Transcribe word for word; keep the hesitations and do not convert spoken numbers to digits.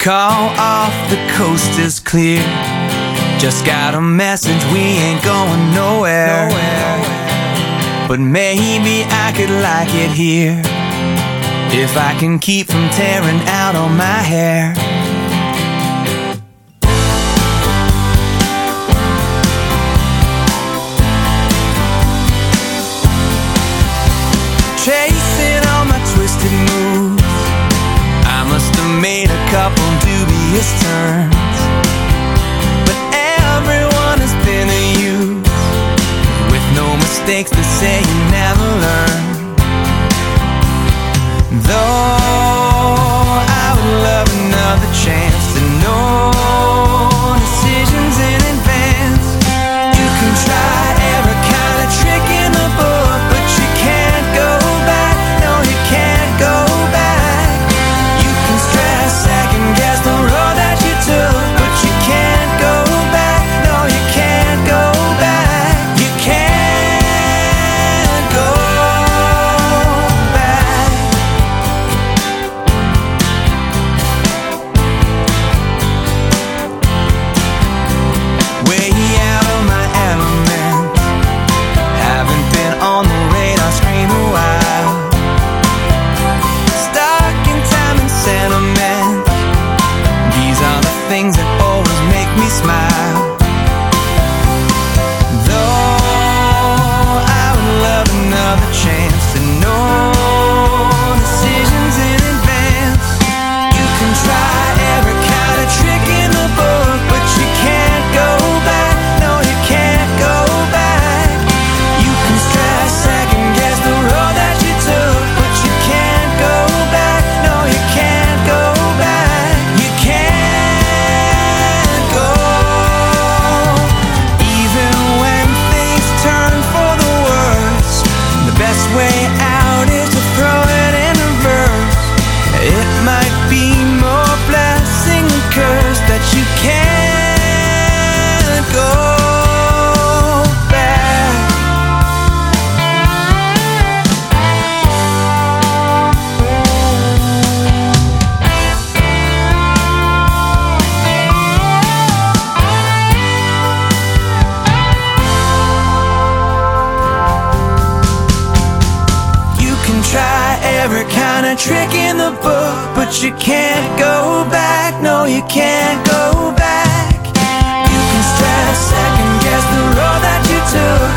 Call off, the coast is clear. Just got a message, we ain't going nowhere. But maybe I could like it here if I can keep from tearing out all my hair. Chasing all my twisted moves, I must have made a couple dubious turns, but everyone has been a use, with no mistakes to say you never learn. Though I would love another chance to know decisions in advance. You can try every kind of trick in the book, but you can't go back, no you can't go back. You can stress, second guess the road that you took, but you can't go back, no you can't go back. You can't go back. Way out of my element, haven't been on the radar screen a while. Stuck in time and sentiment, these are the things that always make me smile. Though I would love another chance to know decisions in advance. You can try every kind of trick in the book, but you can't go back, no you can't go back. You can stress, second guess the road that you took, but you can't go back, no you can't go back. You can't go. Even when things turn for the worse, the best way out is to throw it in reverse. It might be more blessing than curse that you can't go back. You can try every kind of trick in the book, but you can't go back, no you can't go back. You can stress, second guess the road that you took,